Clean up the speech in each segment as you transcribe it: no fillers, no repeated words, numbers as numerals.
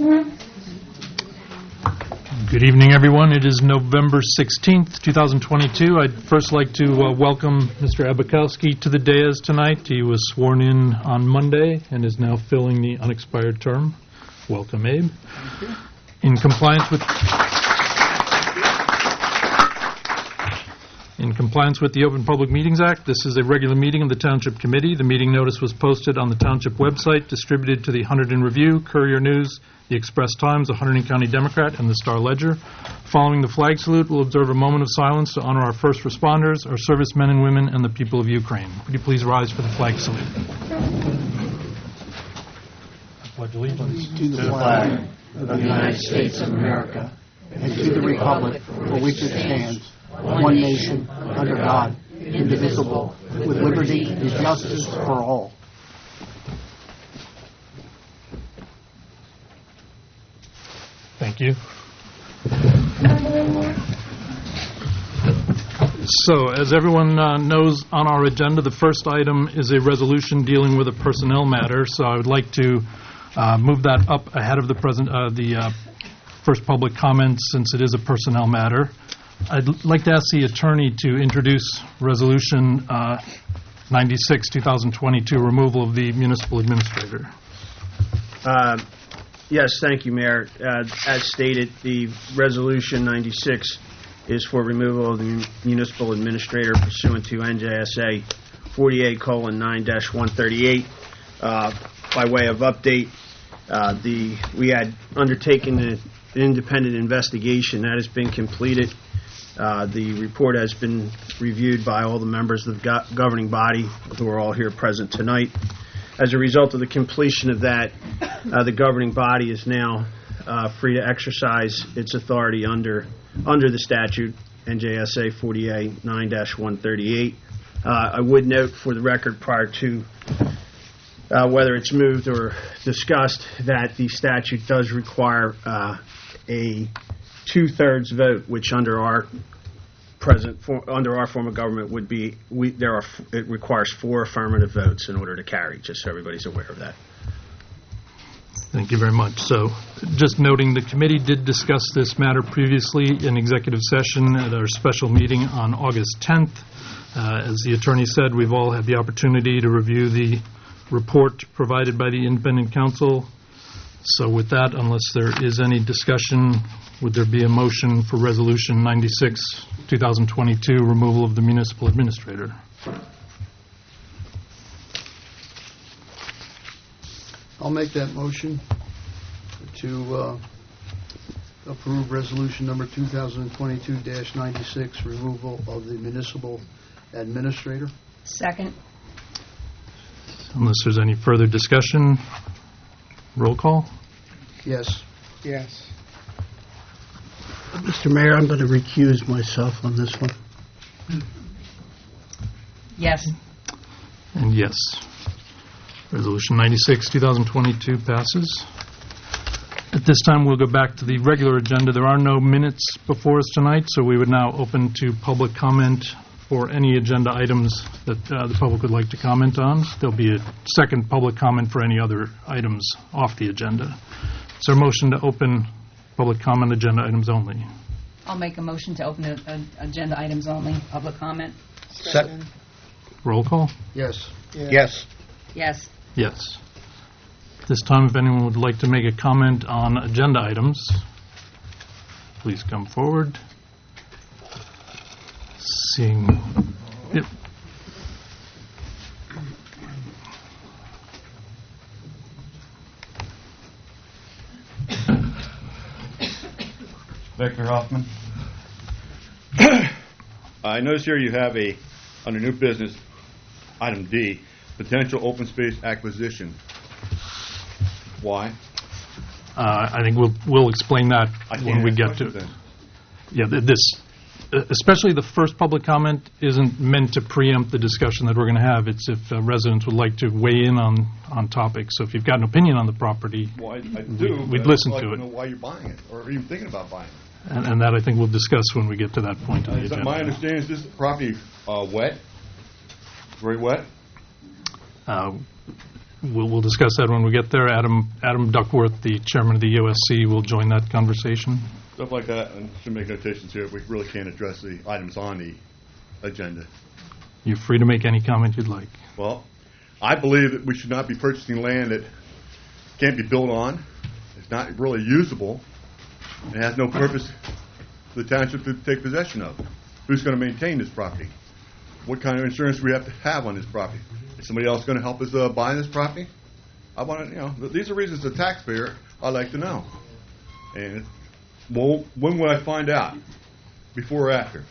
Good evening, everyone. It is November 16th, 2022. I'd first like to welcome Mr. Abakowski to the dais tonight. He was sworn in on Monday and is now filling the unexpired term. Welcome, Abe. Thank you. In compliance with the Open Public Meetings Act, this is a regular meeting of the Township Committee. The meeting notice was posted on the Township website, distributed to the Hunterdon Review, Courier News, the Express Times, the Hunterdon County Democrat, and the Star Ledger. Following the flag salute, we'll observe a moment of silence to honor our first responders, our servicemen and women, and the people of Ukraine. Would you please rise for the flag salute? I pledge allegiance To the flag of the United States of America and to the republic for which it stands, one nation, under God, indivisible, with liberty and justice for all. Thank you. So, as everyone knows, on our agenda, the first item is a resolution dealing with a personnel matter. So I would like to move that up ahead of the first public comment, since it is a personnel matter. I'd like to ask the attorney to introduce Resolution 96, 2022, removal of the municipal administrator. Yes, thank you, Mayor. As stated, the Resolution 96 is for removal of the municipal administrator pursuant to NJSA 48:9-138. By way of update, we had undertaken an independent investigation that has been completed. The report has been reviewed by all the members of the governing body who are all here present tonight. As a result of the completion of that, the governing body is now free to exercise its authority under the statute, NJSA 48:9-138. I would note for the record, prior to whether it's moved or discussed, that the statute does require a two-thirds vote, which under our form of government would be, it requires 4 affirmative votes in order to carry, just so everybody's aware of that. Thank you very much. So, just noting, the committee did discuss this matter previously in executive session at our special meeting on August 10th. As the attorney said, we've all had the opportunity to review the report provided by the independent counsel. So with that, unless there is any discussion, would there be a motion for Resolution 96, 2022, removal of the municipal administrator? I'll make that motion to approve Resolution number 2022-96, removal of the municipal administrator. Second. Unless there's any further discussion, roll call? Yes. Yes. Mr. Mayor, I'm going to recuse myself on this one. Yes. And yes. Resolution 96, 2022 passes. At this time, we'll go back to the regular agenda. There are no minutes before us tonight, so we would now open to public comment for any agenda items that the public would like to comment on. There'll be a second public comment for any other items off the agenda. Is there a motion to open public comment agenda items only? I'll make a motion to open agenda items only, public comment. Second. Roll call? Yes. Yes. Yes. Yes. At this time, if anyone would like to make a comment on agenda items, please come forward. Seeing... Yep. Victor Hoffman. I notice here you have under new business, item D, potential open space acquisition. Why? I think we'll explain that when we get to it. Yeah, especially the first public comment isn't meant to preempt the discussion that we're going to have. It's if residents would like to weigh in on topics. So if you've got an opinion on the property, well, I do. We'd listen to it. I don't know why you're buying it or even thinking about buying it. And that I think we'll discuss when we get to that point on the agenda. My understanding is this property wet, very wet. we'll discuss that when we get there. Adam Duckworth, the chairman of the USC, will join that conversation. Stuff like that, and should make notations here if we really can't address the items on the agenda. You're free to make any comment you'd like. Well, I believe that we should not be purchasing land that can't be built on, it's not really usable, and has no purpose for the township to take possession of. Who's going to maintain this property? What kind of insurance do we have to have on this property? Is somebody else going to help us buy this property? I want to, these are reasons as a taxpayer I'd like to know. And, well, when will I find out? Before or after?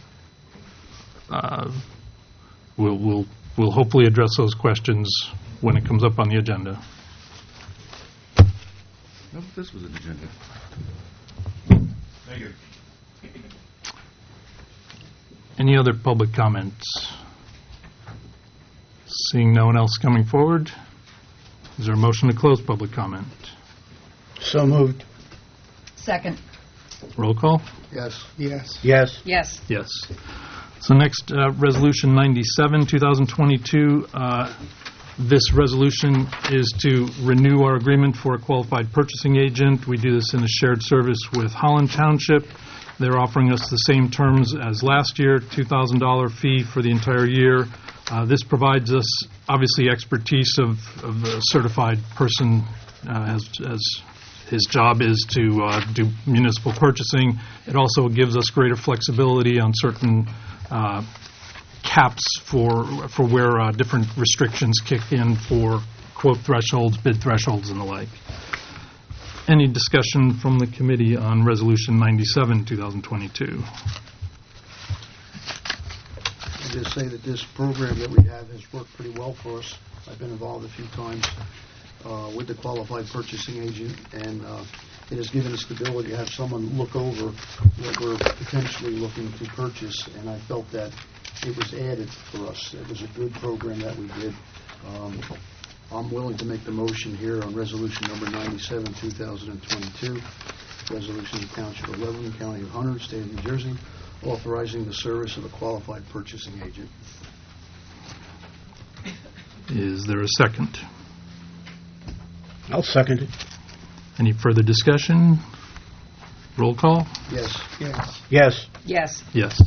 We'll hopefully address those questions when it comes up on the agenda. No, this was an agenda. Thank you. Any other public comments? Seeing no one else coming forward, is there a motion to close public comment? So moved. Second. Roll call? Yes. Yes. Yes. Yes. Yes. So next, Resolution 97, 2022. This resolution is to renew our agreement for a qualified purchasing agent. We do this in a shared service with Holland Township. They're offering us the same terms as last year, $2,000 fee for the entire year. This provides us, obviously, expertise of a certified person as his job is to do municipal purchasing. It also gives us greater flexibility on certain caps for where different restrictions kick in for quote thresholds, bid thresholds, and the like. Any discussion from the committee on Resolution 97, 2022? I'll just say that this program that we have has worked pretty well for us. I've been involved a few times with the qualified purchasing agent, and it has given us the ability to have someone look over what we're potentially looking to purchase, and I felt that it was added for us. It was a good program that we did. I'm willing to make the motion here on Resolution number 97, 2022, Resolution of Township of Lebanon, County of Hunter, State of New Jersey, authorizing the service of a qualified purchasing agent. Is there a second? I'll second it. Any further discussion? Roll call? Yes. Yes. Yes. Yes. Yes.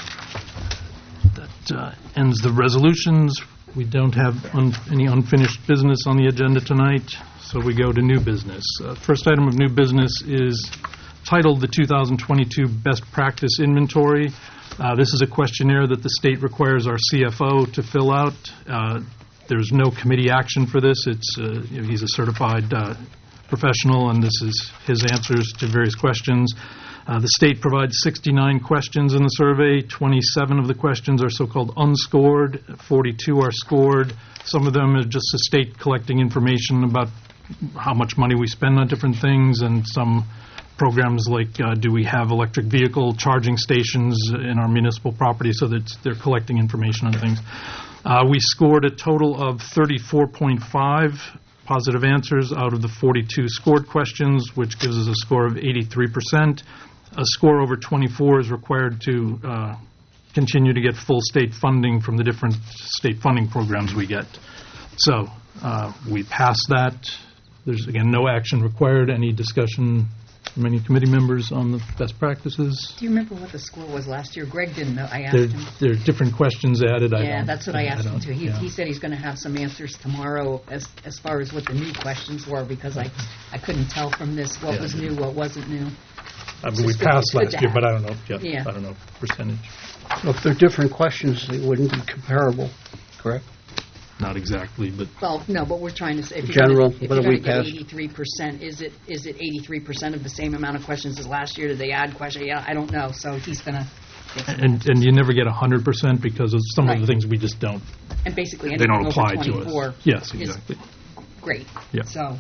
That ends the resolutions. We don't have any unfinished business on the agenda tonight, so we go to new business. First item of new business is titled the 2022 Best Practice Inventory. This is a questionnaire that the state requires our CFO to fill out. There's no committee action for this. He's a certified professional, and this is his answers to various questions. The state provides 69 questions in the survey. 27 of the questions are so-called unscored. 42 are scored. Some of them are just the state collecting information about how much money we spend on different things, and some programs like do we have electric vehicle charging stations in our municipal property, so that they're collecting information on things. We scored a total of 34.5 positive answers out of the 42 scored questions, which gives us a score of 83%. A score over 24 is required to continue to get full state funding from the different state funding programs we get. So we passed that. There's, again, no action required. Any discussion from any committee members on the best practices? Do you remember what the score was last year? Greg didn't know. I asked him. There are different questions added. Yeah, that's what I asked him too. Yeah. He said he's going to have some answers tomorrow as far as what the new questions were, because I couldn't tell from this what was new, what wasn't new. I mean, we It's passed good last to year, have. but I don't know. Yeah. I don't know percentage. So if they're different questions, they wouldn't be comparable, correct? Not exactly, but Well, no, but we're trying to say, if you're General, going what to do we get pass? 83%, is it 83% of the same amount of questions as last year? Did they add questions? Yeah, I don't know. So he's going to get some and you never get 100% because of some of the Right. things we just don't. and basically They don't anything apply over to 24 us. Yes, is exactly. great. Yeah. So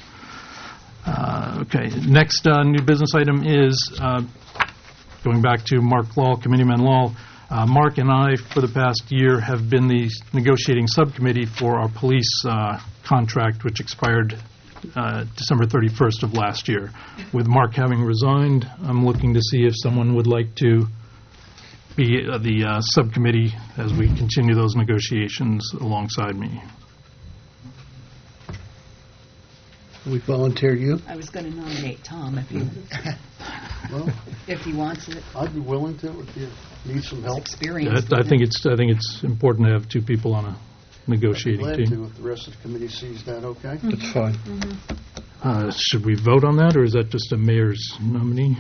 Okay. Next new business item is going back to Mark Law, Committeeman Law. Mark and I, for the past year, have been the negotiating subcommittee for our police contract, which expired December 31st of last year. With Mark having resigned, I'm looking to see if someone would like to be the subcommittee as we continue those negotiations alongside me. We volunteer you. I was going to nominate Tom Well, if he wants it. I'd be willing to if you need some help. Experience. I think it's important to have two people on a negotiating Glad team. to if the rest of the committee sees that, okay? That's fine. Should we vote on that, or is that just a mayor's nominee?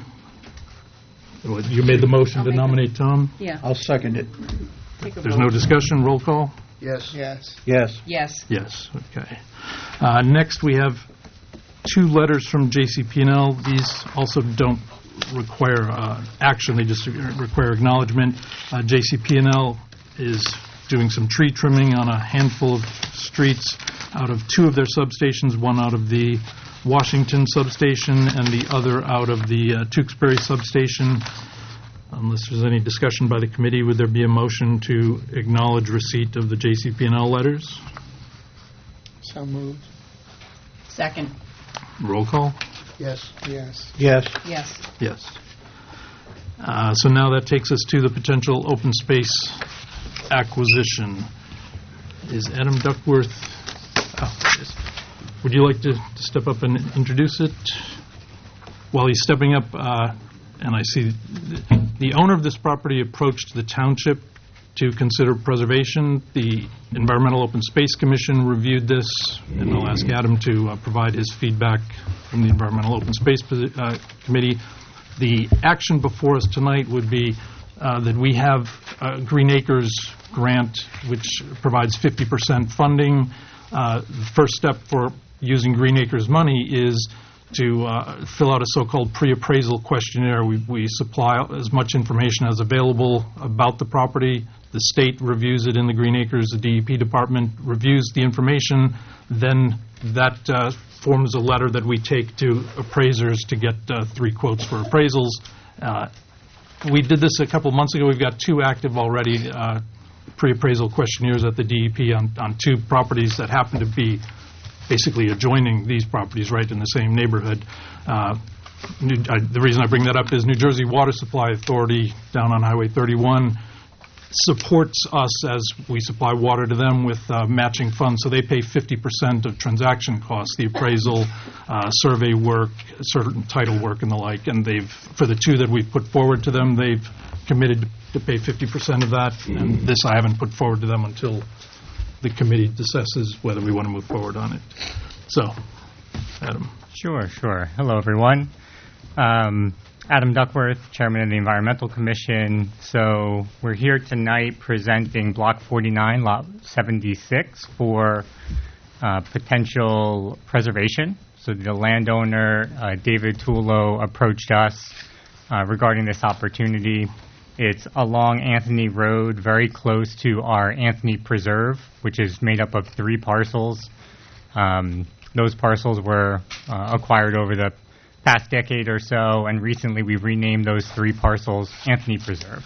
You made the motion I'll to make nominate Tom? Yeah. I'll second it. Take a There's vote. no discussion, roll call? Yes. Yes. Yes. Yes. Yes, okay. Next, we have two letters from JCP&L. These also don't require action, they just require acknowledgement. JCP&L is doing some tree trimming on a handful of streets out of two of their substations, one out of the Washington substation and the other out of the Tewksbury substation. Unless there's any discussion by the committee, would there be a motion to acknowledge receipt of the JCP&L letters? So moved. Second. Roll call? Yes. Yes. Yes. Yes. Yes. So now that takes us to the potential open space acquisition. Is Adam Duckworth, yes. Would you like to step up and introduce it? While he's stepping up, and I see the owner of this property approached the township to consider preservation. The Environmental Open Space Commission reviewed this, and I'll ask Adam to provide his feedback from the Environmental Open Space Committee. The action before us tonight would be that we have a Green Acres grant, which provides 50% funding. The first step for using Green Acres money is to fill out a so-called pre-appraisal questionnaire. We supply as much information as available about the property. The state reviews it in the Green Acres. The DEP department reviews the information. Then that forms a letter that we take to appraisers to get 3 quotes for appraisals. We did this a couple months ago. We've got 2 active already pre-appraisal questionnaires at the DEP on 2 properties that happen to be basically adjoining these properties right in the same neighborhood. The reason I bring that up is New Jersey Water Supply Authority down on Highway 31 supports us as we supply water to them with matching funds, so they pay 50% of transaction costs, the appraisal, survey work, certain title work and the like, and for the 2 that we've put forward to them, they've committed to pay 50% of that, and this I haven't put forward to them until the committee assesses whether we want to move forward on it. So, Adam. Sure. Hello, everyone. Adam Duckworth, Chairman of the Environmental Commission. So we're here tonight presenting Block 49, Lot 76 for potential preservation. So the landowner, David Tulo, approached us regarding this opportunity. It's along Anthony Road, very close to our Anthony Preserve, which is made up of 3 parcels. Those parcels were acquired over the past decade or so, and recently we've renamed those 3 parcels Anthony Preserve.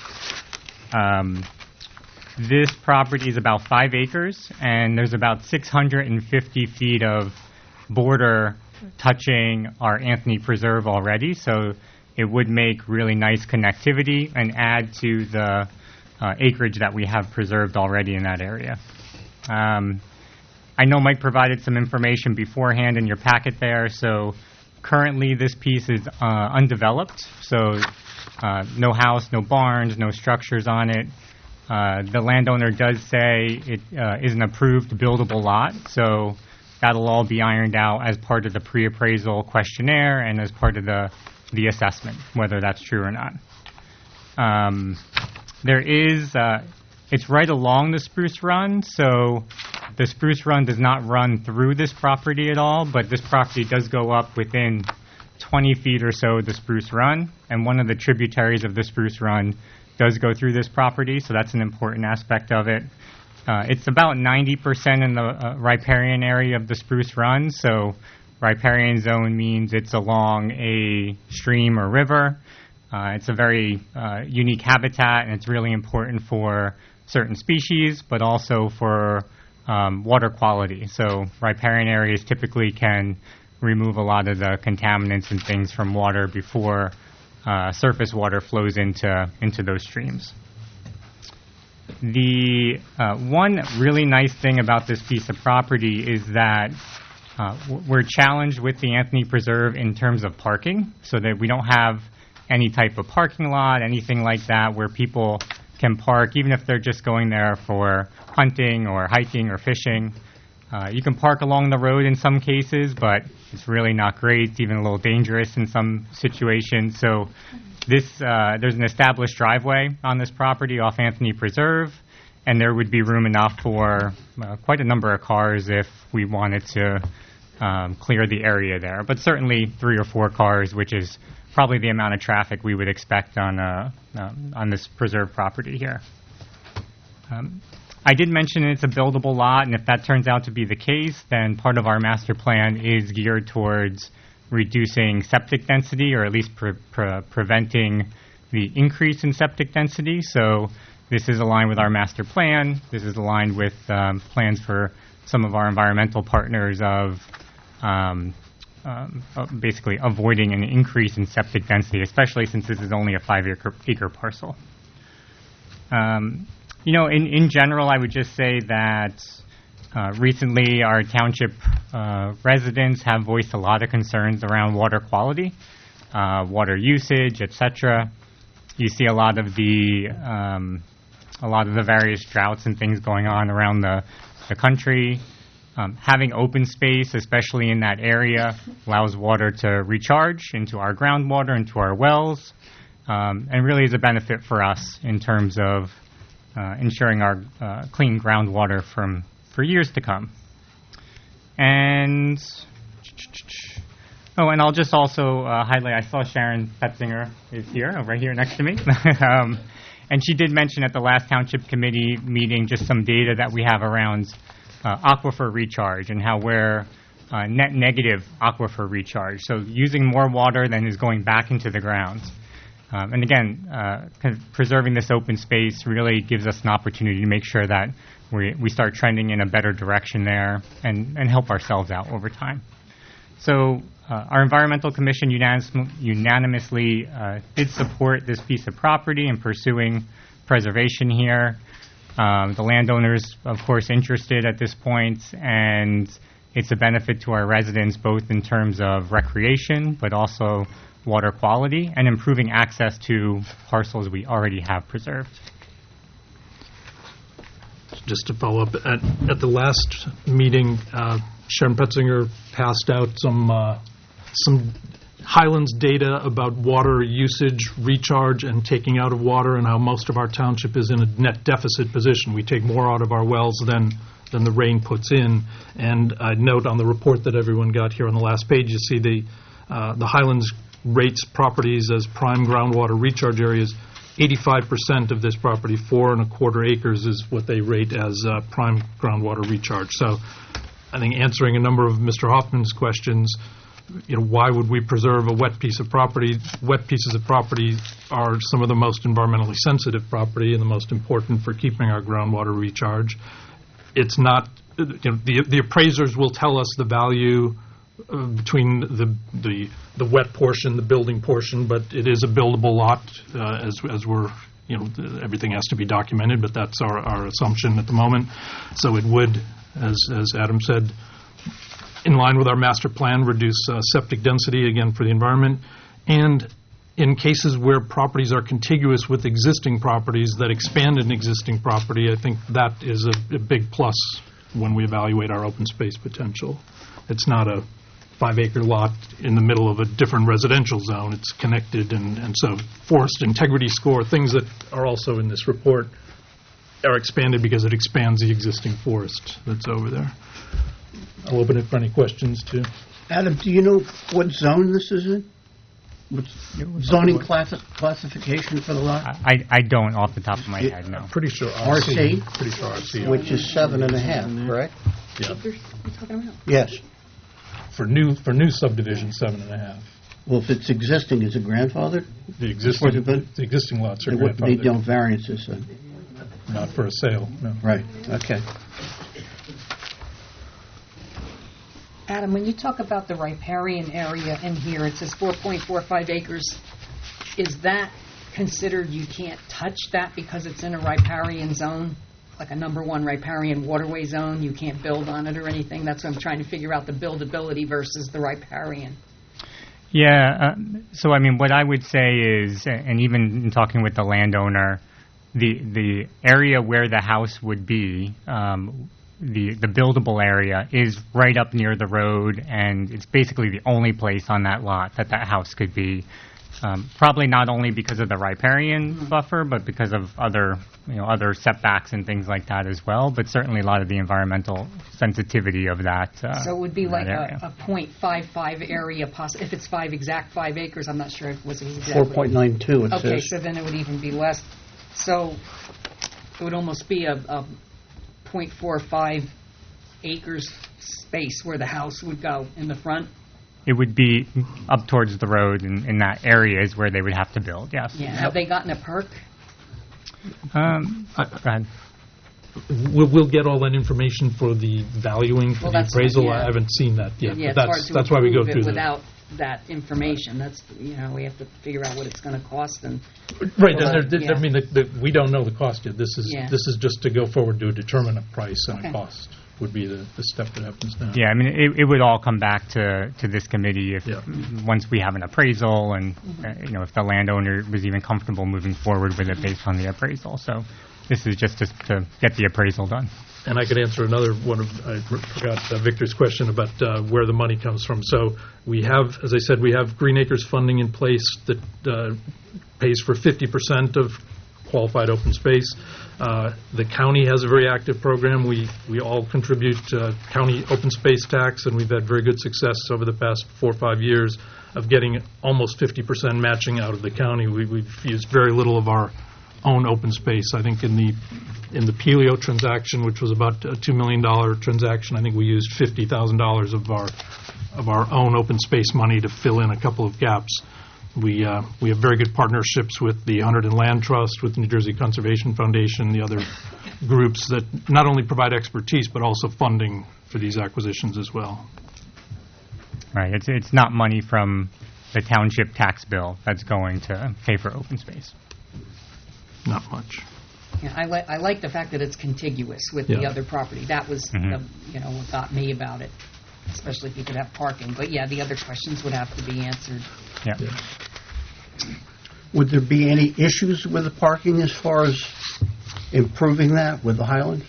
This property is about 5 acres, and there's about 650 feet of border touching our Anthony Preserve already, so it would make really nice connectivity and add to the acreage that we have preserved already in that area. I know Mike provided some information beforehand in your packet there, so currently this piece is undeveloped, so no house, no barns, no structures on it. The landowner does say it is an approved buildable lot, so that'll all be ironed out as part of the pre-appraisal questionnaire and as part of the assessment, whether that's true or not. It's right along the Spruce Run, so the Spruce Run does not run through this property at all, but this property does go up within 20 feet or so of the Spruce Run, and one of the tributaries of the Spruce Run does go through this property, so that's an important aspect of it. It's about 90% in the riparian area of the Spruce Run, so riparian zone means it's along a stream or river. It's a very unique habitat, and it's really important for certain species, but also for water quality. So riparian areas typically can remove a lot of the contaminants and things from water before surface water flows into those streams. The one really nice thing about this piece of property is that We're challenged with the Anthony Preserve in terms of parking, so that we don't have any type of parking lot, anything like that, where people can park, even if they're just going there for hunting or hiking or fishing. You can park along the road in some cases, but it's really not great. It's even a little dangerous in some situations. So there's an established driveway on this property off Anthony Preserve, and there would be room enough for quite a number of cars if we wanted to clear the area there. But certainly 3 or 4 cars, which is probably the amount of traffic we would expect on this preserve property here. I did mention it's a buildable lot, and if that turns out to be the case, then part of our master plan is geared towards reducing septic density, or at least preventing the increase in septic density. So this is aligned with our master plan. This is aligned with plans for some of our environmental partners of basically avoiding an increase in septic density, especially since this is only a 5-acre parcel. In general, I would just say that recently our township residents have voiced a lot of concerns around water quality, water usage, etc. You see a lot of the various droughts and things going on around the country. Having open space, especially in that area, allows water to recharge into our groundwater, into our wells, and really is a benefit for us in terms of ensuring our clean groundwater for years to come. And I'll just also highlight, I saw Sharon Petzinger is here, right here next to me. And she did mention at the last Township Committee meeting just some data that we have around aquifer recharge and how we're net negative aquifer recharge. So using more water than is going back into the ground. And again, kind of preserving this open space really gives us an opportunity to make sure that we start trending in a better direction there and help ourselves out over time. So our Environmental Commission unanimously did support this piece of property and pursuing preservation here. The landowners, of course, interested at this point, and it's a benefit to our residents both in terms of recreation but also water quality and improving access to parcels we already have preserved. Just to follow up, at the last meeting, Sharon Petzinger passed out some Highlands data about water usage, recharge, and taking out of water, and how most of our township is in a net deficit position. We take more out of our wells than the rain puts in. And I note on the report that everyone got here on the last page, you see the Highlands rates properties as prime groundwater recharge areas. 85% of this property, 4.25 acres, is what they rate as prime groundwater recharge. So I think answering a number of Mr. Hoffman's questions, why would we preserve a wet piece of property? Wet pieces of property are some of the most environmentally sensitive property and the most important for keeping our groundwater recharge. It's not, the appraisers will tell us the value between the wet portion, the building portion, but it is a buildable lot as we're, everything has to be documented, but that's our assumption at the moment. So it would, as Adam said, in line with our master plan, reduce septic density, again, for the environment. And in cases where properties are contiguous with existing properties that expand an existing property, I think that is a big plus when we evaluate our open space potential. It's not a 5-acre lot in the middle of a different residential zone. It's connected, and so forest integrity score, things that are also in this report, are expanded because it expands the existing forest that's over there. I'll open it for any questions, too. Adam, do you know what zone this is in? What's zoning classification for the lot? I don't off the top of my head, no. Pretty sure RC. RC? Pretty sure RC. Which is 7.5, correct? Yeah. What you're talking about? Yes. For new subdivision, 7.5. Well, if it's existing, is it grandfathered? The existing lots are There wouldn't be no grandfathered. variances then. Not for a sale, no. Right, okay. Adam, when you talk about the riparian area in here, it says 4.45 acres. Is that considered you can't touch that because it's in a riparian zone? like a number one riparian waterway zone, you can't build on it or anything? That's what I'm trying to figure out, the buildability versus the riparian. Yeah, so I mean, what I would say is, and even in talking with the landowner, the area where the house would be, the buildable area is right up near the road, and it's basically the only place on that lot that house could be. Probably not only because of the riparian buffer, but because of other setbacks and things like that as well. But certainly a lot of the environmental sensitivity of that. So it would be like area. a .55 area, if it's exact 5 acres. I'm not sure if it was exactly. 4.92 it Okay, says. so then it would even be less. So it would almost be a .45 acres space where the house would go in the front. It would be up towards the road, in that area is where they would have to build. Yes. Yeah. Have they gotten a perk? Go ahead. We'll get all that information for the valuing, for Well, the that's- appraisal. yeah. I haven't seen that yet. Yeah, but it's hard to that's why we go approve through it the... without that information. That's, we have to figure out what it's going to cost and. Right, Well, I mean, we don't know the cost yet. This Yeah. is just to go forward to determine a price and Okay. a cost would be the step that happens now. Yeah, I mean, it would all come back to this committee if Yeah. once we have an appraisal and, if the landowner was even comfortable moving forward with it based on the appraisal. So this is just to get the appraisal done. And I could answer another one I forgot Victor's question about where the money comes from. So we have, as I said, we have Green Acres funding in place that pays for 50% of qualified open space. The county has a very active program. We all contribute county open space tax, and we've had very good success over the past 4 or 5 years of getting almost 50% matching out of the county. We've used very little of our own open space. I think in the Pelio transaction, which was about a $2 million transaction, I think we used $50,000 of our own open space money to fill in a couple of gaps. We have very good partnerships with the Hunterdon Land Trust, with the New Jersey Conservation Foundation, the other groups that not only provide expertise but also funding for these acquisitions as well. Right. It's not money from the township tax bill that's going to pay for open space. Not much. Yeah, I like the fact that it's contiguous with the Yeah. other property. That was, what got me about it, especially if you could have parking. But yeah, the other questions would have to be answered. Yeah. Would there be any issues with the parking as far as improving that with the Highlands?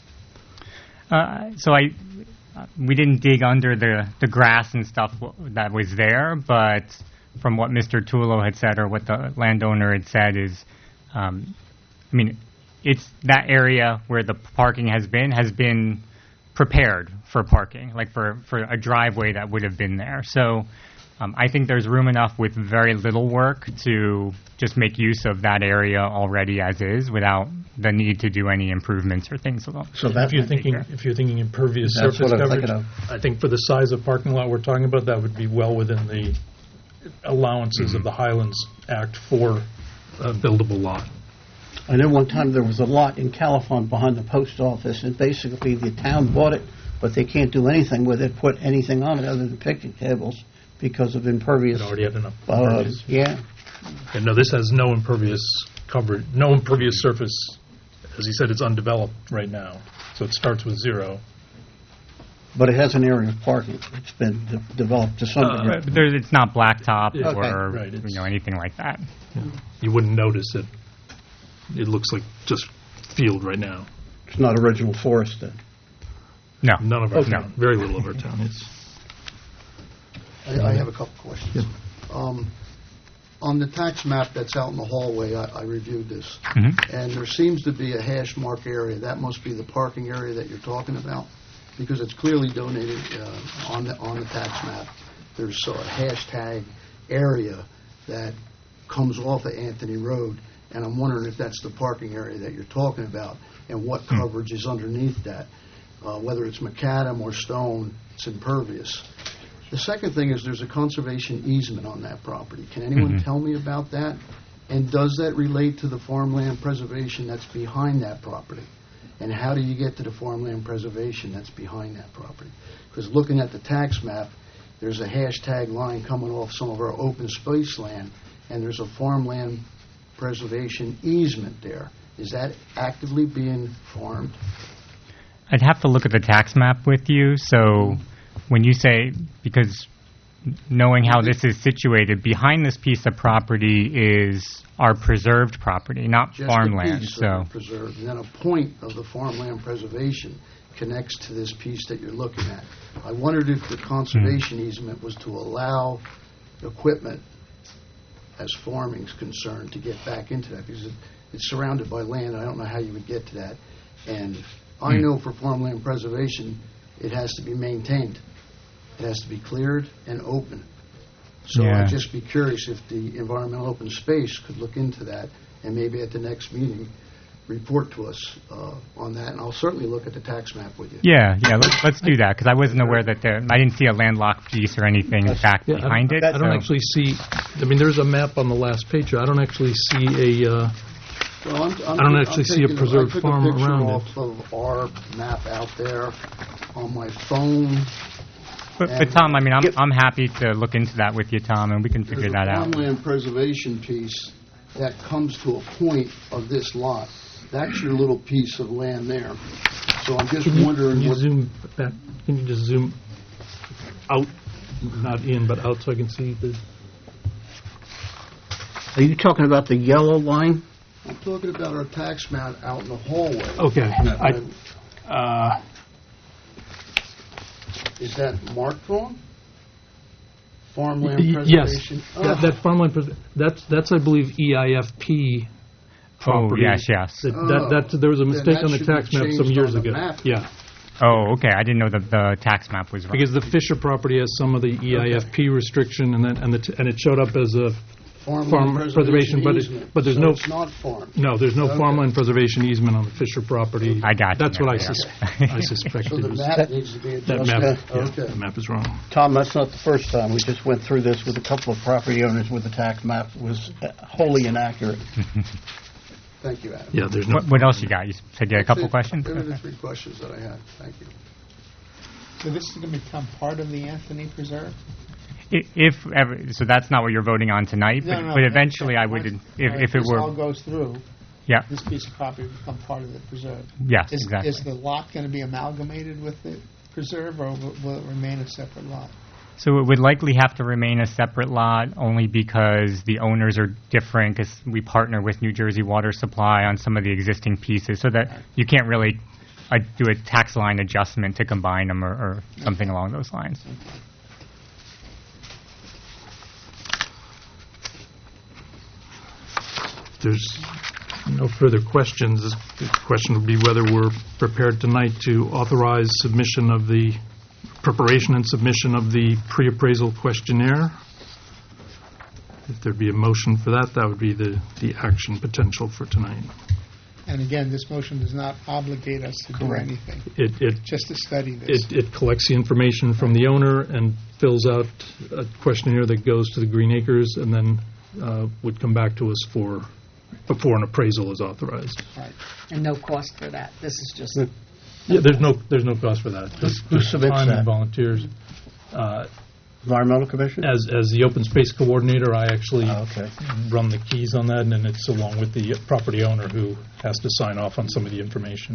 So we didn't dig under the grass and stuff that was there, but from what Mr. Tullo had said or what the landowner had said is, it's that area where the parking has been prepared for parking, like for a driveway that would have been there. So I think there's room enough with very little work to just make use of that area already as is without the need to do any improvements or things along. So that's If you're thinking impervious That's surface what I'm coverage, thinking I think for the size of parking lot we're talking about, that would be well within the allowances of the Highlands Act for a buildable lot. I know one time there was a lot in Califon behind the post office, and basically the town bought it, but they can't do anything with it, put anything on it other than picnic tables because of impervious. It already had enough impervious. Yeah. And no, this has no impervious coverage, no impervious surface. As he said, it's undeveloped right now, so it starts with 0. But it has an area of parking. It's been developed to some degree. But it's not blacktop Yeah. or Right, it's- anything like that. You wouldn't notice it. It looks like just field right now. It's not original forest then. No. None of our Okay. town, very little of our town is. I have a couple questions. On the tax map that's out in the hallway, I reviewed this, and there seems to be a hash mark area. That must be the parking area that you're talking about, because it's clearly donated on the tax map. There's a hashtag area that comes off of Anthony Road, and I'm wondering if that's the parking area that you're talking about, and what coverage is underneath that. Whether it's macadam or stone, it's impervious. The second thing is there's a conservation easement on that property. Can anyone tell me about that? And does that relate to the farmland preservation that's behind that property? And how do you get to the farmland preservation that's behind that property? Because looking at the tax map, there's a hashtag line coming off some of our open space land, and there's a farmland preservation easement there. Is that actively being farmed? I'd have to look at the tax map with you. So when you say, because knowing how this is situated, behind this piece of property is our preserved property, not Just farmland. a piece So of the preserved, and then a point of the farmland preservation connects to this piece that you're looking at. I wondered if the conservation easement was to allow equipment, as farming's concerned, to get back into that, because it's surrounded by land, and I don't know how you would get to that. And I know for farmland preservation, it has to be maintained. It has to be cleared and open. So Yeah. I'd just be curious if the environmental open space could look into that, and maybe at the next meeting, report to us on that, and I'll certainly look at the tax map with you. yeah, let's do that, because I wasn't aware that I didn't see a landlocked piece or anything back Yeah, behind it. I don't so- actually see, I mean, there's a map on the last page here. I don't actually see a, Well, I don't actually see a preserved farm around I it. took a picture off of our map out there on my phone. But Tom, I mean, I'm happy to look into that with you, Tom, and we can figure that out. There's a farmland preservation piece that comes to a point of this lot. That's your little piece of land there. So I'm just wondering Can you what... zoom back, can you just zoom out, not in, but out so I can see the, Are you talking about the yellow line? I'm talking about our tax map out in the hallway. okay. Is that marked wrong? Farmland Yes, preservation? that farmland, that's, I believe, EIFP Oh, property. yes. There was a mistake that on the should be tax map some changed years on the ago. map. Yeah, Oh, okay, I didn't know that the tax map was wrong. because the Fisher property has some of the EIFP restriction, and it showed up as a farm preservation, but there's so no, it's not farmed. no, there's no Okay. farmland preservation easement on the Fisher property. I got you That's what I now, yeah. suspected. So the was- map needs to be That adjusted. map, yeah, Okay. that map is wrong. Tom, that's not the first time. We just went through this with a couple of property owners where the tax map was wholly inaccurate. Thank you, Adam. Yeah, there's no. What else you got? You said you had a couple questions? Those are the three questions that I had. Thank you. So this is going to become part of the Anthony Preserve? If ever, so that's not what you're voting on tonight, but eventually I would, Once- if it this all were, goes through, yeah, this piece of property will become part of the preserve. yes, Is exactly. the lot going to be amalgamated with the preserve, or will it remain a separate lot? So it would likely have to remain a separate lot, only because the owners are different, because we partner with New Jersey Water Supply on some of the existing pieces, so that you can't really do a tax line adjustment to combine them or something along those lines. If there's no further questions, the question would be whether we're prepared tonight to authorize submission of the, preparation and submission of the pre-appraisal questionnaire. If there'd be a motion for that, that would be the action potential for tonight. And again, this motion does not obligate us to do anything, It just to study this. It collects the information from the owner and fills out a questionnaire that goes to the Green Acres and then would come back to us before an appraisal is authorized. Right. And no cost for that. This is just, Yeah, there's no cost for that. Who submits Time that? and volunteers. Environmental Commission? As the open space coordinator, I actually Okay. run the keys on that, and then it's along with the property owner who has to sign off on some of the information.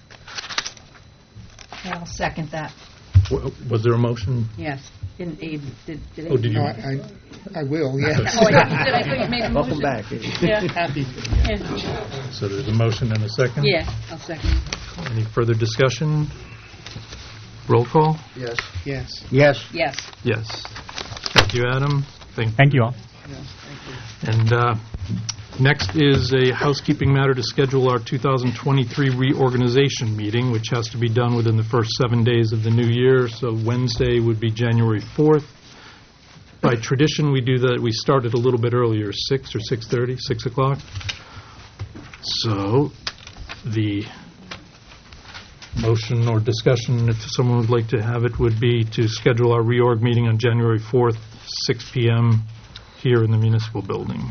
I'll second that. Was there a motion? yes. Didn't Abe, did Oh, did No, you? I will, yes. Oh, I thought you did. I thought you made a motion. Welcome back. Yeah. Happy to. Yeah. So there's a motion and a second? Yeah, I'll second. Any further discussion? Roll call? Yes. Yes. Yes. Yes. Yes. Thank you, Adam. Thank you all. And next is a housekeeping matter to schedule our 2023 reorganization meeting, which has to be done within the first 7 days of the new year. So Wednesday would be January 4th. By tradition, we do that. We started a little bit earlier, 6 or 6:30, 6 o'clock. So the motion or discussion, if someone would like to have it, would be to schedule our reorg meeting on January 4th, 6 p.m. here in the municipal building.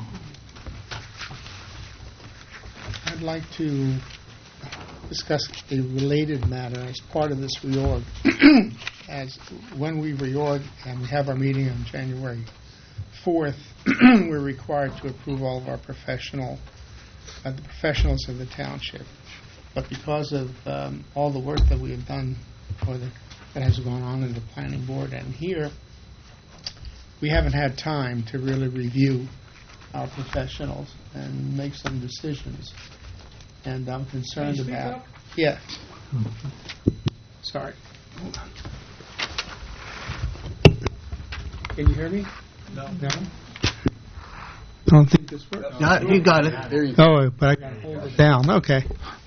I'd like to discuss a related matter as part of this reorg. As when we reorg and we have our meeting on January 4th, we're required to approve all of our the professionals of the township. But because of all the work that we have done that has gone on in the planning board and here, we haven't had time to really review our professionals and make some decisions. And I'm concerned about... Yeah. Sorry. Can you hear me? No. I don't think this works. Yeah, you got it. There you go. Oh, but I got to hold it down. Okay.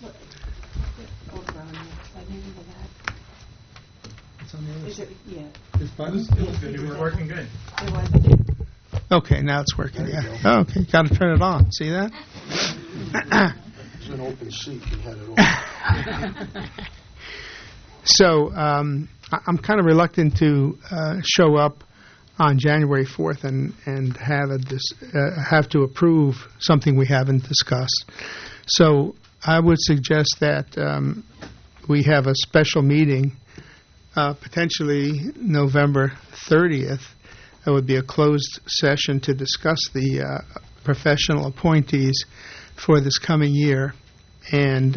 This button? It was working good. Okay, now it's working. Yeah. Oh, okay, got to turn it on. See that? It's an open seat. You had it on. So I'm kind of reluctant to show up on January 4th and have to approve something we haven't discussed. So I would suggest that we have a special meeting, potentially November 30th. That would be a closed session to discuss the professional appointees for this coming year and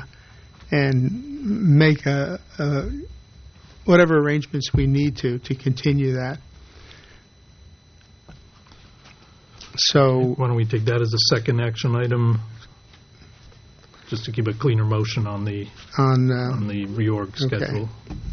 make whatever arrangements we need to continue that. So Why don't we take that as a second action item, just to keep a cleaner motion on the reorg schedule.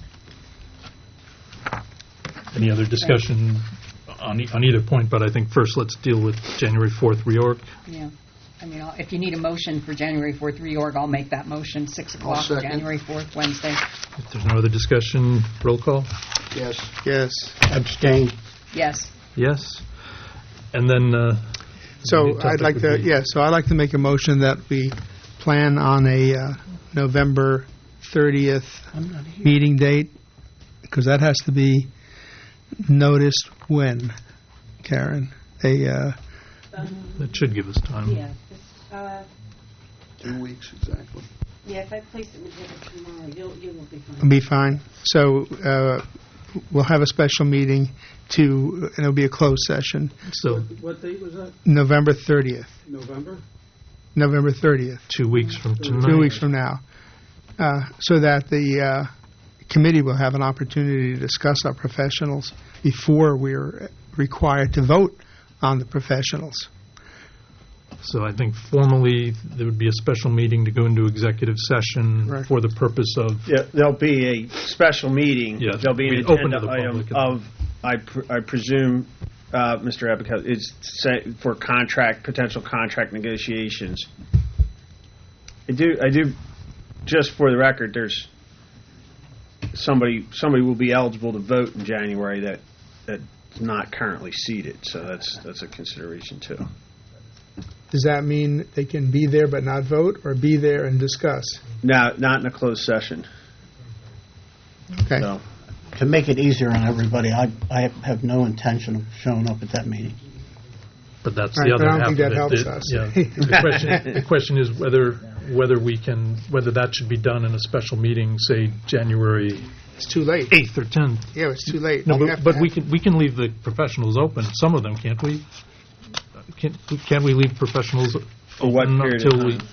Any other discussion on either point? But I think first let's deal with January 4th reorg. Yeah. I mean, if you need a motion for January 4th reorg, I'll make that motion, 6 o'clock, second. January 4th, Wednesday. If there's no other discussion, roll call. Yes. yes. Abstain. Yes. Yes. And then... So I'd like to make a motion that we plan on a November 30th meeting date, because that has to be noticed when, Karen? That should give us time. Yeah. 2 weeks, exactly. Yeah, if I place it in the paper tomorrow, you will be fine. It'll be fine. So we'll have a special meeting and it'll be a closed session, So What date was that? November 30th. November? November 30th, 2 weeks from tonight. 2 weeks from now, so that the committee will have an opportunity to discuss our professionals before we're required to vote on the professionals. So I think formally, there would be a special meeting to go into executive session Right. for the purpose of... Yeah, there'll be a special meeting. Yeah, There'll be an be open to agenda the item public. of, I presume, Mr. Epica, is for potential contract negotiations. I do, just for the record, there's somebody will be eligible to vote in January that's not currently seated, so that's a consideration too. Does that mean they can be there but not vote, or be there and discuss? No, not in a closed session. Okay. So, To make it easier on everybody, I have no intention of showing up at that meeting. But that's Right, the but other I don't half think that of it. helps us. Yeah. The question is whether that should be done in a special meeting, say January It's too late. 8th or 10th. Yeah, it's too late. No, We have to but have- we can leave the professionals open. Some of them, can't we? Can't we leave professionals For what open period of until time?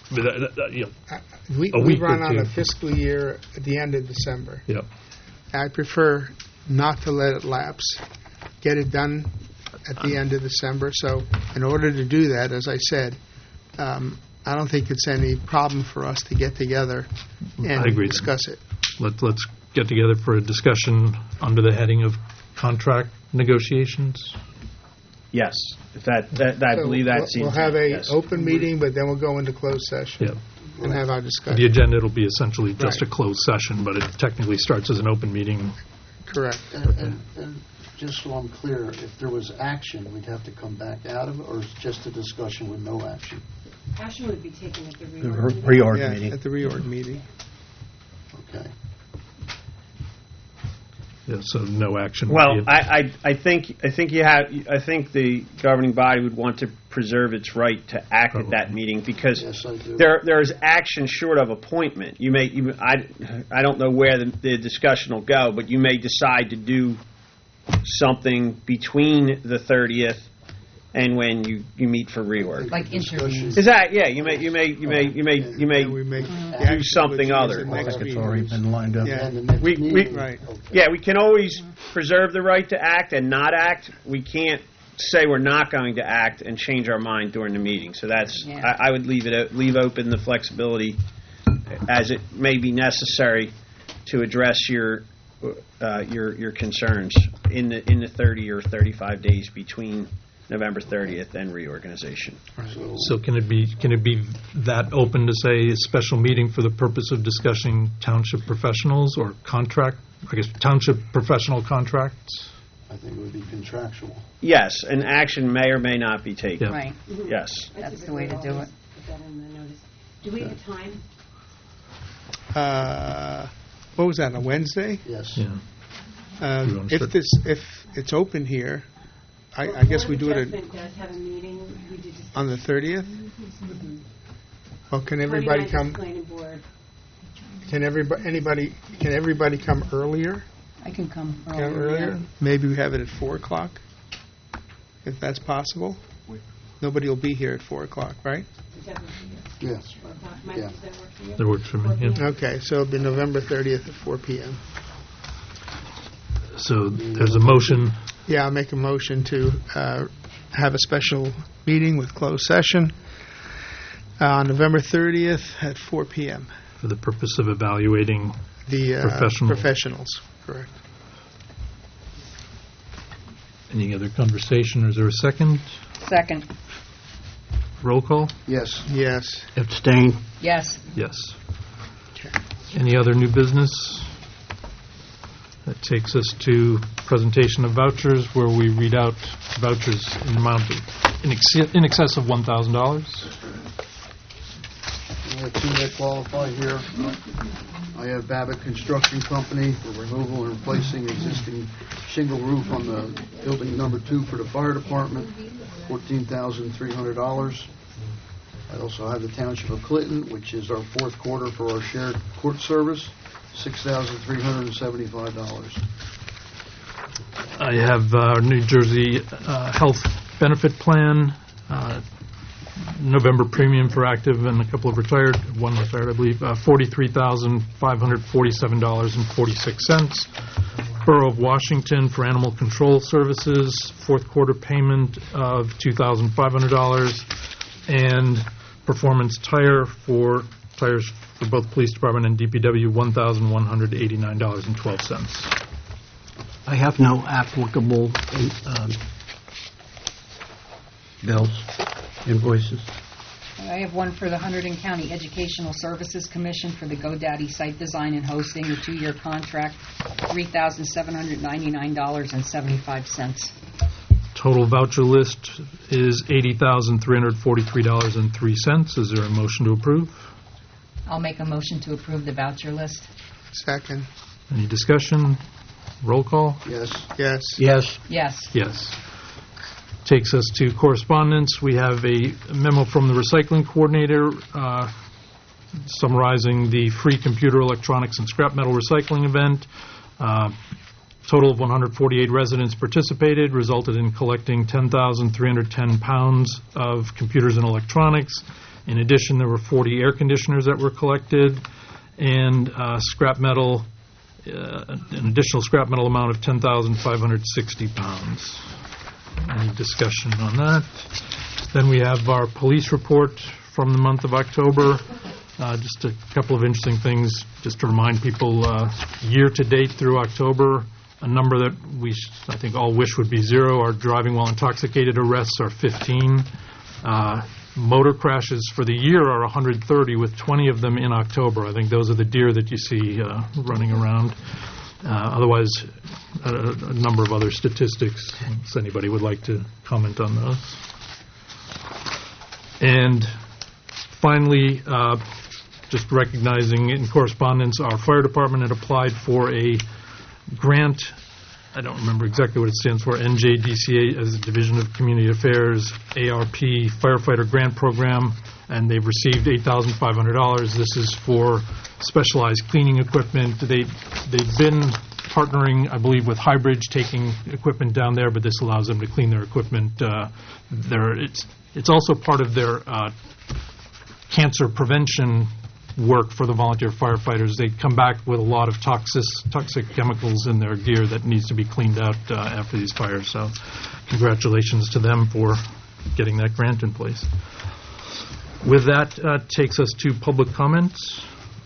We a week run or on a two. fiscal year at the end of December. Yeah. I prefer not to let it lapse. Get it done at the end of December. So in order to do that, as I said, I don't think it's any problem for us to get together I and agree. discuss it. Let's get together for a discussion under the heading of contract negotiations. yes, if I believe that seems. We'll have a yes. open meeting, but then we'll go into closed session Yeah. and have our The discussion. agenda, it'll be essentially just a Right. closed session, but it technically starts as an open meeting. Correct. And just so I'm clear, if there was action, we'd have to come back out of it, or it's just a discussion with no action? Action would be taken at the The reorg. reorg Yeah, meeting. at the reorg meeting. Okay. Yeah, so no action. would Well, be- I think the governing body would want to preserve its right to act at that meeting because Yes, I do. there is action short of appointment. I don't know where the discussion will go, but you may decide to do something between the 30th and when you meet for reorg. Like interviews. Is that, yeah, you may We make do something other. Like it's already been lined up. Yeah. Right. Yeah, we can always preserve the right to act and not act. We can't say we're not going to act and change our mind during the meeting. So that's, Yeah. I would leave open the flexibility as it may be necessary to address your concerns in the 30 or 35 days between November 30th and reorganization. So can it be that open to say a special meeting for the purpose of discussing township professionals or township professional contracts? I think it would be contractual. Yes, an action may or may not be taken. Yeah. Right. Yes. That's the way to do it. Put that in the notice. Do we have a time? What was that, a Wednesday? Yes. Yeah. If it's open here, I guess we do it Board of Adjustment does have a meeting. We did just. on the 30th? Well, can everybody 29th is come, Planning board. can everybody come earlier? I can come Earlier? Maybe we have it at 4 o'clock, if that's possible. Nobody will be here at 4 o'clock, right? Is that what you- Yes. 4 o'clock? Mike, Yeah. does that work for you? That works for me, yeah. Okay, so it'll be November 30th at 4 p.m. So there's a motion. Yeah, I'll make a motion to have a special meeting with closed session on November 30th at 4 p.m. For the purpose of evaluating, The professionals, correct. any other conversation, or is there a second? Second. Roll call? Yes. Yes. Abstain. Yes. Yes. Any other new business? That takes us to presentation of vouchers, where we read out vouchers in amount of, in excess of $1,000. I have two that qualify here. I have Babbitt Construction Company for removal and replacing existing shingle roof on the building number 2 for the fire department, $14,300. I also have the Township of Clinton, which is our fourth quarter for our shared court service, $6,375. I have our New Jersey Health Benefit Plan, November premium for active and a couple of retired, one retired, I believe, $43,547.46. Borough of Washington for animal control services, fourth quarter payment of $2,500. And Performance Tires for both Police Department and DPW, $1,189.12. I have no applicable bills, invoices. I have one for the Hunterdon County Educational Services Commission for the GoDaddy site design and hosting, a 2-year contract, $3,799.75. Total voucher list is $80,343.03. Is there a motion to approve? I'll make a motion to approve the voucher list. Second. Any discussion? Roll call? Yes. Yes. Yes. Yes. Yes. Takes us to correspondence. We have a memo from the recycling coordinator summarizing the free computer, electronics, and scrap metal recycling event. Total of 148 residents participated, resulted in collecting 10,310 pounds of computers and electronics. In addition, there were 40 air conditioners that were collected, and scrap metal, an additional scrap metal amount of 10,560 pounds. Any discussion on that? Then we have our police report from the month of October. Just a couple of interesting things, just to remind people, year-to-date through October, a number that I think all wish would be 0. Our driving while intoxicated arrests are 15. Motor crashes for the year are 130, with 20 of them in October. I think those are the deer that you see running around. Otherwise, a number of other statistics, if anybody would like to comment on those. And finally, just recognizing in correspondence, our fire department had applied for a grant. I don't remember exactly what it stands for, NJDCA as a Division of Community Affairs, ARP Firefighter Grant Program, and they've received $8,500. This is for specialized cleaning equipment. They've been partnering, I believe, with Highbridge, taking equipment down there, but this allows them to clean their equipment. It's also part of their cancer prevention work for the volunteer firefighters. They come back with a lot of toxic chemicals in their gear that needs to be cleaned out after these fires. So congratulations to them for getting that grant in place. With that, takes us to public comments.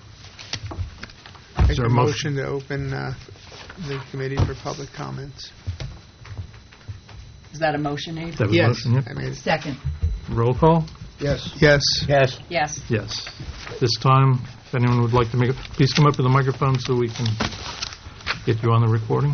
Make Is there a a motion to open the committee for public comments. Is that a motion, Abe? That was a motion, yeah. I made it. Second. Roll call? Yes. Yes. Yes. Yes. Yes. This time, if anyone would like to make it, please come up to the microphone so we can get you on the recording.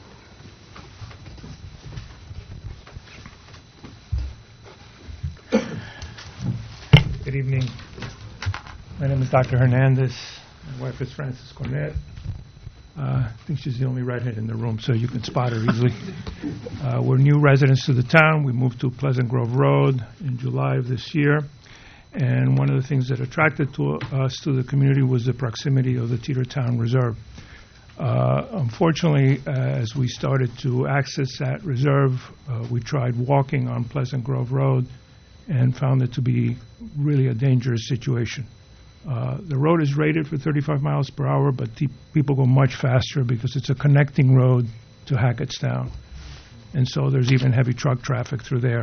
Good evening. My name is Dr. Hernandez. My wife is Frances Cornett. I think she's the only redhead in the room, so you can spot her easily. We're new residents to the town. We moved to Pleasant Grove Road in July of this year. And one of the things that attracted us to the community was the proximity of the Teeter Town Reserve. Unfortunately, as we started to access that reserve, we tried walking on Pleasant Grove Road and found it to be really a dangerous situation. The road is rated for 35 miles per hour, but people go much faster because it's a connecting road to Hackettstown. And so there's even heavy truck traffic through there.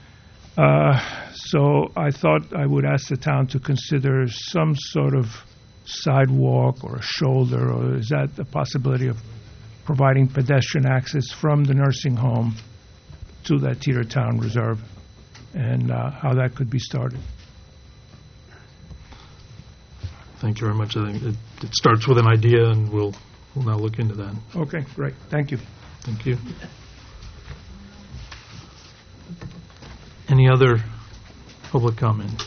So I thought I would ask the town to consider some sort of sidewalk or a shoulder, or is that a possibility of providing pedestrian access from the nursing home to that Teeter Town Reserve, and how that could be started. Thank you very much. I think it starts with an idea, and we'll now look into that. Okay, great. Thank you. Thank you. Any other public comments?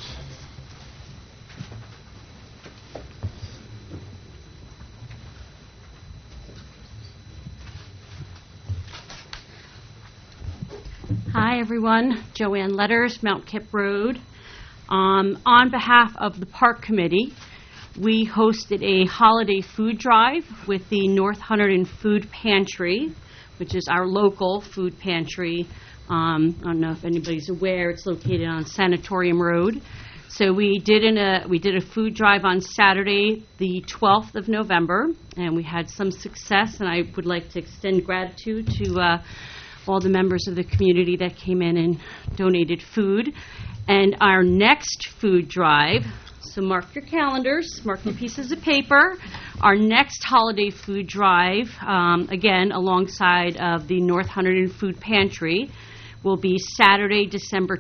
Hi, everyone. Joanne Letters, Mount Kip Road. On behalf of the Park Committee, we hosted a holiday food drive with the North Hunterdon Food Pantry, which is our local food pantry. I don't know if anybody's aware, it's located on Sanatorium Road. So we did a food drive on Saturday, the 12th of November, and we had some success, and I would like to extend gratitude to all the members of the community that came in and donated food. And our next food drive, so mark your calendars, mark your pieces of paper. Our next holiday food drive, again, alongside of the North Hunterdon Food Pantry, will be Saturday, December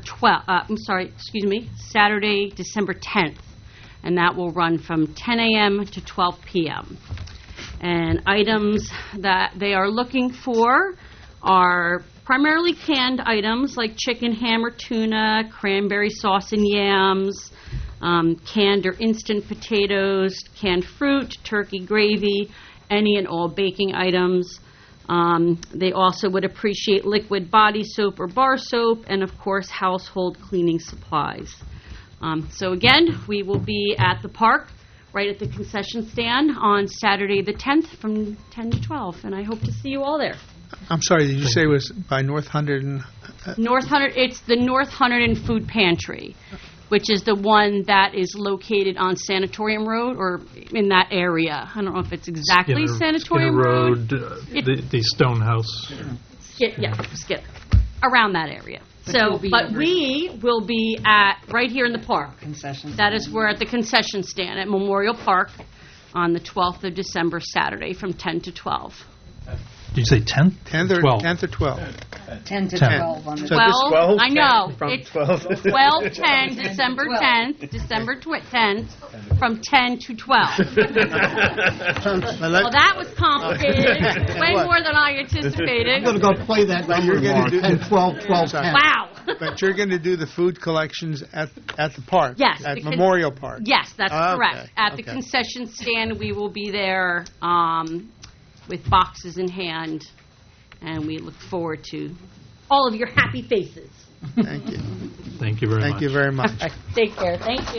10th. And that will run from 10 a.m. to 12 p.m. And items that they are looking for are primarily canned items like chicken, ham, or tuna, cranberry sauce and yams, canned or instant potatoes, canned fruit, turkey gravy, any and all baking items. They also would appreciate liquid body soap or bar soap, and of course household cleaning supplies. So again, we will be at the park right at the concession stand on Saturday the 10th from 10 to 12, and I hope to see you all there. I'm sorry, did you say it was by North Hunterdon? It's the North Hunterdon Food Pantry, which is the one that is located on Sanatorium Road or in that area. I don't know if it's exactly Sanatorium Road. The Stone House. Skip. Around that area. We will be at right here in the park. Concession. That is where at the concession stand at Memorial Park on the 12th of December, Saturday, from 10 to 12. Did you say 10th? 10th or 12? 10th or 12? 10 to 12 on the 12, I know. From It's 12. 12/10, December 10th, December 10th, from 10 to 12. Well, that was complicated. Way more than I anticipated. I'm going to go play that number tomorrow. 10, 12, 12, 10. Wow. But you're going to do the food collections at the park? Yes. At Memorial Park? Yes, that's Okay, correct. At the okay. concession stand, we will be there with boxes in hand, and we look forward to all of your happy faces. Thank you. Thank you very much. Thank you very much. Take care. Thank you.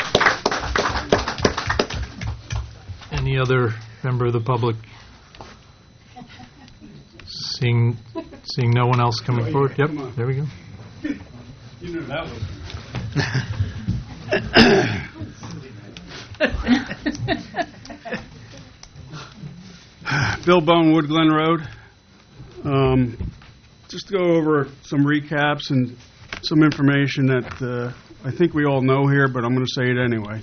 Any other member of the public Seeing no one else coming forward. Yep, there we go. You knew that was. Bill Bone, Wood Glen Road. Just to go over some recaps and some information that I think we all know here, but I'm going to say it anyway.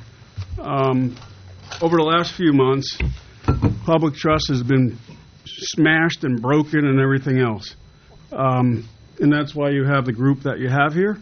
Over the last few months, public trust has been smashed and broken and everything else. And that's why you have the group that you have here.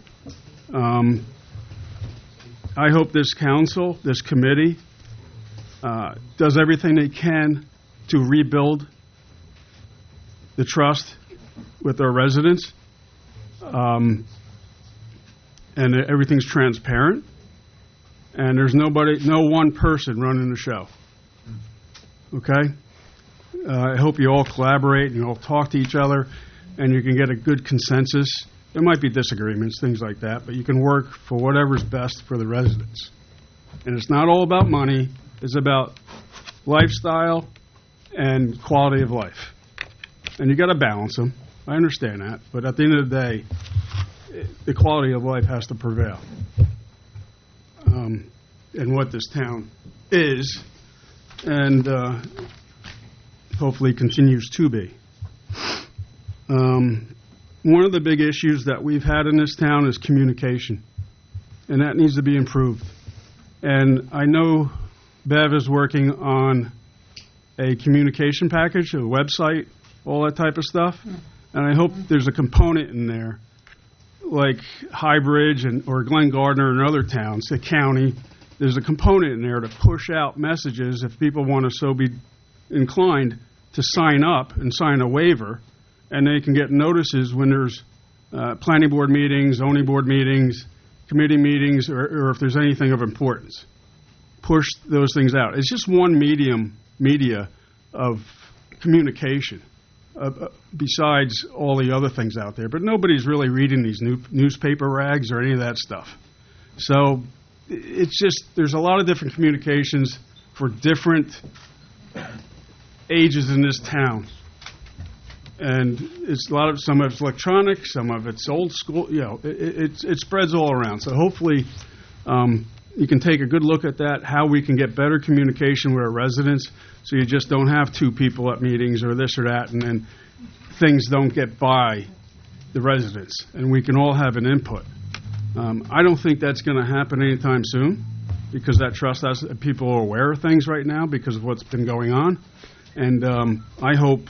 I hope this council, this committee, does everything they can to rebuild the trust with our residents. And everything's transparent. And there's no one person running the show. Okay? I hope you all collaborate and you all talk to each other and you can get a good consensus. There might be disagreements, things like that, but you can work for whatever's best for the residents. And it's not all about money. It's about lifestyle and quality of life. And you got to balance them. I understand that. But at the end of the day, the quality of life has to prevail. And what this town is, and hopefully continues to be. One of the big issues that we've had in this town is communication, and that needs to be improved. And I know Bev is working on a communication package, a website, all that type of stuff, and I hope there's a component in there, like High Bridge or Glen Gardner and other towns, the county, there's a component in there to push out messages if people want to so be inclined to sign up and sign a waiver, and they can get notices when there's planning board meetings, zoning board meetings, committee meetings, or if there's anything of importance. Push those things out. It's just one media of communication besides all the other things out there. But nobody's really reading these newspaper rags or any of that stuff. So it's just, there's a lot of different communications for different ages in this town. And it's some of it's electronic, some of it's old school, it spreads all around. So hopefully you can take a good look at that, how we can get better communication with our residents, so you just don't have two people at meetings or this or that, and then things don't get by the residents, and we can all have an input. I don't think that's going to happen anytime soon, because that trust has, people are aware of things right now because of what's been going on, and I hope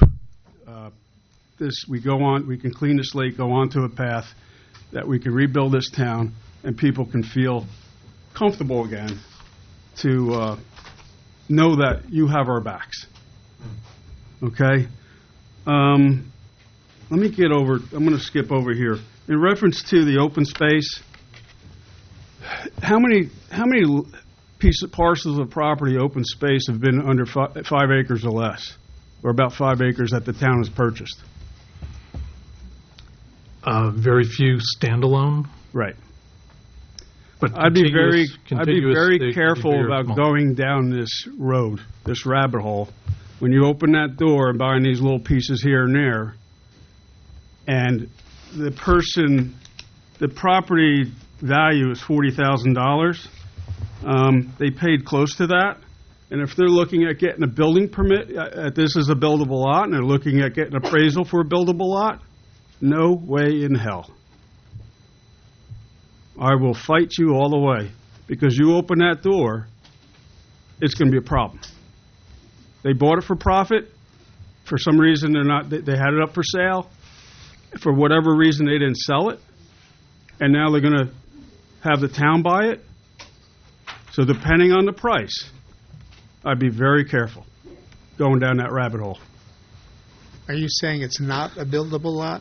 we can clean the slate, go on to a path that we can rebuild this town, and people can feel comfortable again to know that you have our backs. Okay? Let me get over, I'm going to skip over here. In reference to the open space, how many parcels of property, open space, have been under 5 acres or less, or about 5 acres that the town has purchased? Very few standalone. Right. But I'd be very they careful very about small. going down this road, this rabbit hole. When you open that door and buying these little pieces here and there, and the property value is $40,000. They paid close to that. And if they're looking at getting a building permit, this is a buildable lot, and they're looking at getting appraisal for a buildable lot, no way in hell. I will fight you all the way, because you open that door, it's going to be a problem. They bought it for profit. For some reason, they had it up for sale. For whatever reason, they didn't sell it. And now they're going to have the town buy it. So depending on the price, I'd be very careful going down that rabbit hole. Are you saying it's not a buildable lot?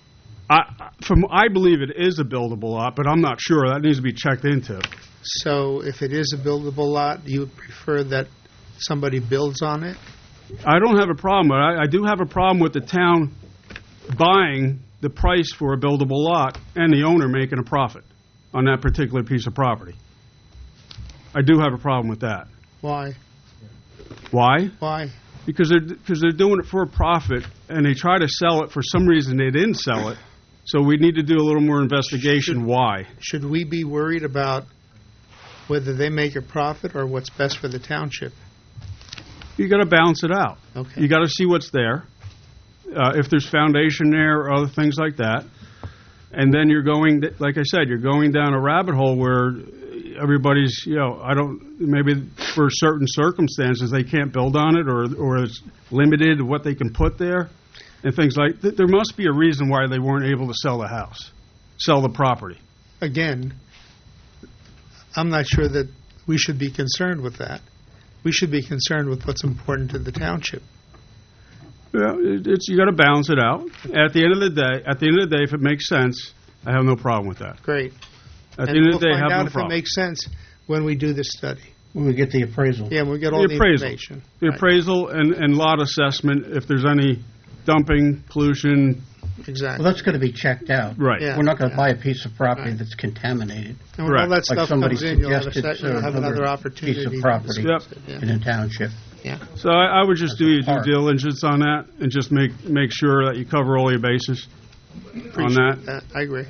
I believe it is a buildable lot, but I'm not sure. That needs to be checked into. So if it is a buildable lot, you would prefer that somebody builds on it? I don't have a problem, but I do have a problem with the town buying the price for a buildable lot and the owner making a profit on that particular piece of property. I do have a problem with that. Why? Why? Why? because they're doing it for a profit, and they try to sell it. For some reason, they didn't sell it. So we need to do a little more investigation. Why? Should we be worried about whether they make a profit or what's best for the township? You got to balance it out. Okay. You got to see what's there, if there's foundation there or other things like that, and then you're going, like I said, you're going down a rabbit hole where everybody's, maybe for certain circumstances they can't build on it, or it's limited what they can put there, and things like that. There must be a reason why they weren't able to sell the house, sell the property. Again, I'm not sure that we should be concerned with that. We should be concerned with what's important to the township. Yeah, you got to balance it out. At the end of the day, if it makes sense, I have no problem with that. Great. At the end of the day, I have no we'll find out if problem. it makes sense when we do this study. When we get the appraisal. Yeah, we'll get all the information. The appraisal and lot assessment, if there's any dumping, pollution. Exactly. Well, that's going to be checked out. Right. Yeah. We're not going to buy a piece of property that's contaminated. And when all that Like stuff somebody comes in, you'll have, suggested, you'll have another opportunity. piece of property Yep. in a township. Yeah. So I would just do your due Park. diligence on that and just make sure that you cover all your bases on that. I agree.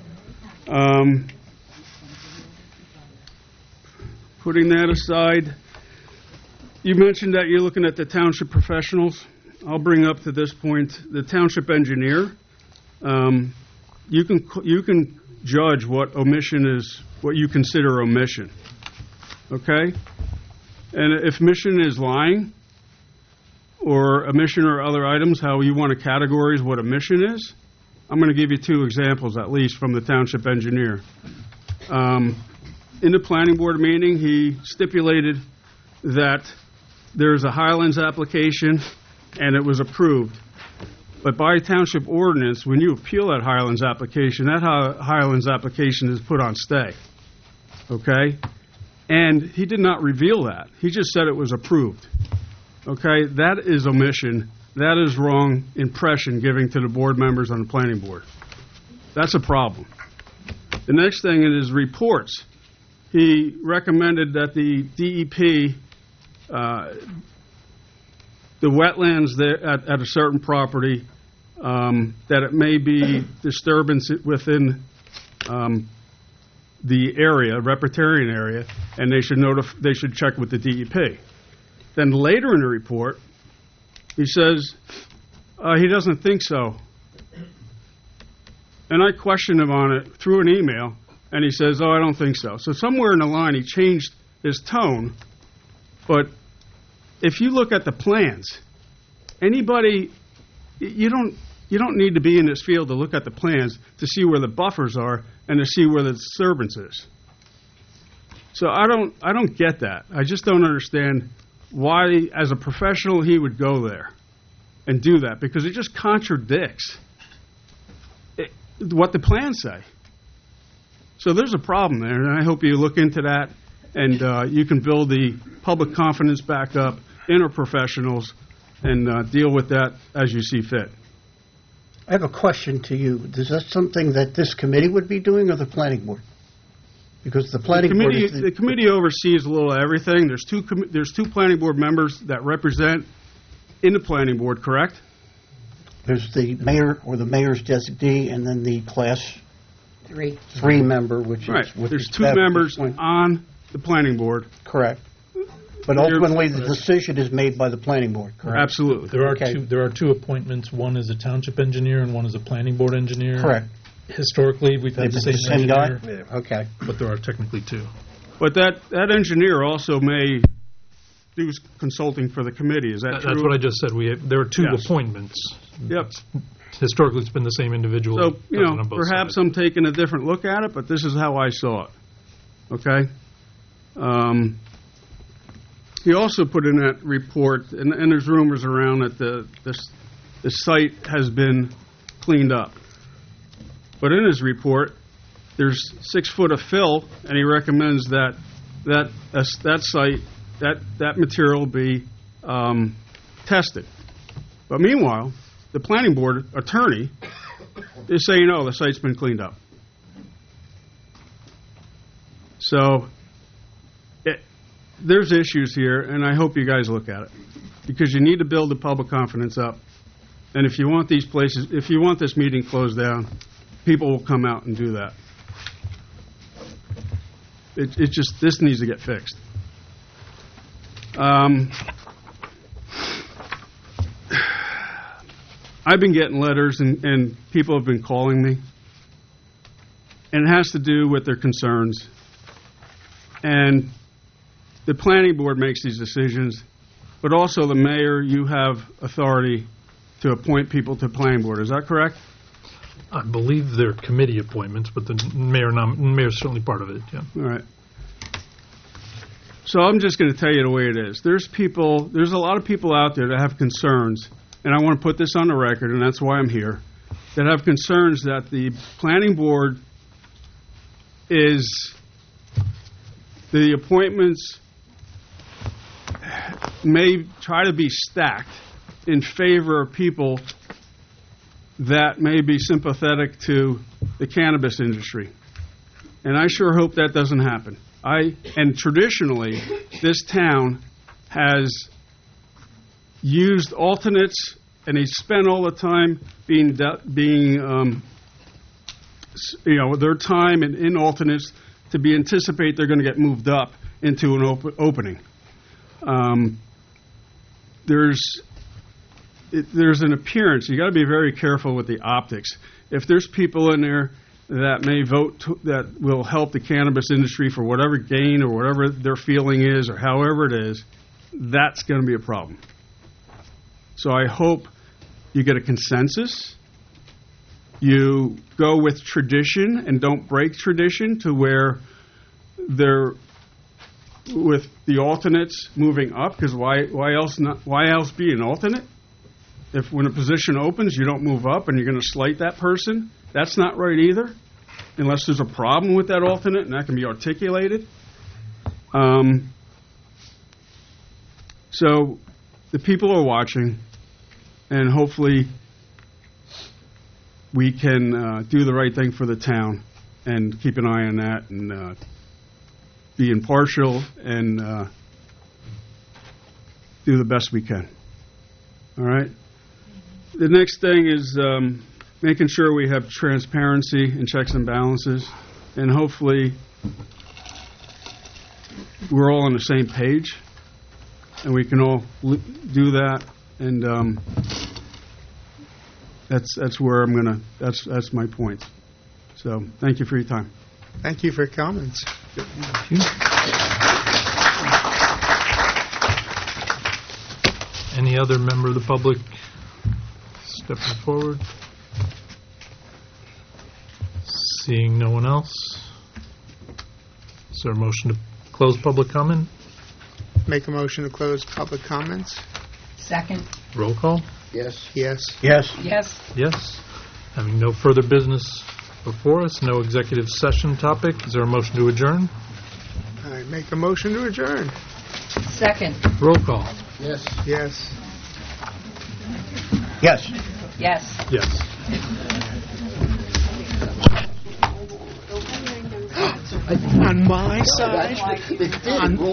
Putting that aside, you mentioned that you're looking at the township professionals. I'll bring up to this point the township engineer. You can judge what omission is, what you consider omission. Okay? And if omission is lying, or omission or other items, how you want to categorize what omission is, I'm going to give you two examples at least from the township engineer. In the planning board meeting, he stipulated that there's a Highlands application and it was approved. But by township ordinance, when you appeal that Highlands application, that Highlands application is put on stay. Okay? And he did not reveal that. He just said it was approved. Okay? That is omission. That is wrong impression giving to the board members on the planning board. That's a problem. The next thing in his reports, he recommended that the DEP, the wetlands there at a certain property, that it may be disturbance within the area, riparian area, and they should check with the DEP. Then later in the report, he says he doesn't think so. And I questioned him on it through an email, and he says, I don't think so. So somewhere in the line, he changed his tone. But if you look at the plans, anybody, you don't need to be in this field to look at the plans to see where the buffers are and to see where the disturbance is. So I don't get that. I just don't understand why, as a professional, he would go there and do that, because it just contradicts what the plans say. So there's a problem there, and I hope you look into that and you can build the public confidence back up in our professionals and deal with that as you see fit. I have a question to you. Is that something that this committee would be doing, or the planning board? Because the planning board is the committee oversees a little of everything. There's two planning board members that represent in the planning board, correct? There's the mayor or the mayor's designee, and then the class 3 member, which Right. is with There's two respect- members on the planning board. Correct. But ultimately, the decision is made by the planning board, correct? Absolutely. There are two appointments. One is a township engineer and one is a planning board engineer. Correct. Historically, we've had the same guy? engineer, Okay. but there are technically two. But that engineer also may do consulting for the committee. Is that true? That's what I just said. There are two Yes. appointments. Yep. Historically, it's been the same individual. So, does it on both perhaps sides. I'm taking a different look at it, but this is how I saw it. Okay? He also put in that report, and there's rumors around that the site has been cleaned up. But in his report, there's 6 foot of fill, and he recommends that site, that material be tested. But meanwhile, the planning board attorney is saying, the site's been cleaned up. So there's issues here, and I hope you guys look at it. because you need to build the public confidence up. And if you want this meeting closed down, people will come out and do that. This needs to get fixed. I've been getting letters and people have been calling me, and it has to do with their concerns. And the planning board makes these decisions, but also the mayor, you have authority to appoint people to the planning board. Is that correct? I believe they're committee appointments, but the mayor's certainly part of it, yeah. All right. So I'm just going to tell you the way it is. There's a lot of people out there that have concerns, and I want to put this on the record, and that's why I'm here, that have concerns that the planning board the appointments may try to be stacked in favor of people that may be sympathetic to the cannabis industry. And I sure hope that doesn't happen. And traditionally, this town has used alternates, and they spend all the time their time in alternates to anticipate they're going to get moved up into an opening. There's an appearance. You got to be very careful with the optics. If there's people in there that may vote that will help the cannabis industry for whatever gain or whatever their feeling is or however it is, that's going to be a problem. So I hope you get a consensus. You go with tradition and don't break tradition to where they're with the alternates moving up, because why else be an alternate? If when a position opens, you don't move up and you're going to slight that person, that's not right either, unless there's a problem with that alternate and that can be articulated. So the people are watching, and hopefully we can do the right thing for the town and keep an eye on that and be impartial and do the best we can. All right? The next thing is making sure we have transparency and checks and balances, and hopefully we're all on the same page and we can all do that. And that's where I'm gonna. That's my point. So thank you for your time. Thank you for your comments. Thank you. Any other member of the public stepping forward? Seeing no one else, is there a motion to close public comment? Make a motion to close public comments. Second. Roll call? Yes. Yes. Yes. Yes. Yes. Having no further business before us, no executive session topic, is there a motion to adjourn? I make a motion to adjourn. Second. Roll call? Yes. Yes. Yes. Yes. Yes. On my side?